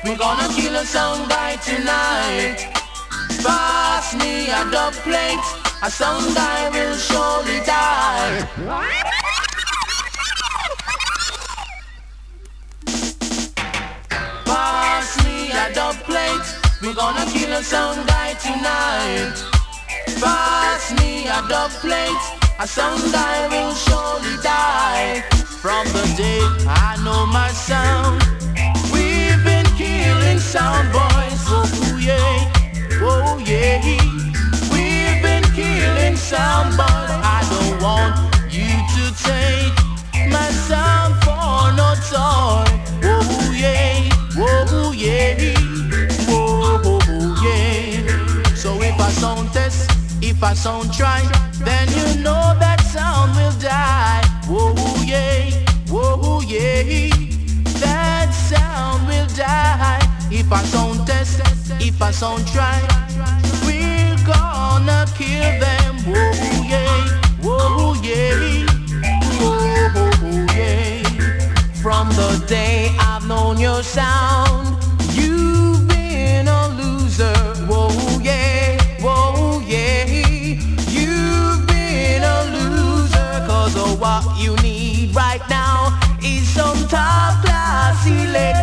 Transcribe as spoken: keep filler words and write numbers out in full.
We're gonna kill a sound guy tonight. Pass me a dub plate, a sound guy will surely die. Pass me a dub plate, we're gonna kill a sound guy tonight. Pass me a dub plate, a sound guy will surely die. From the day I know my sound, we've been killing sound boys. Oh yeah, oh yeah. We've been killing sound boys. I don't want you to take my sound for no toy. Oh yeah, oh yeah, oh yeah. So if I sound test, if I sound try, then you know that sound will die. Oh yeah, oh yeah, that sound will die. If I sound test, if I sound try, we're gonna kill them. Oh yeah, oh yeah, oh yeah. From the day I've known your sound, you've been a loser. Oh yeah, oh yeah. You've been a loser, cause of what you need right now is some top class elect.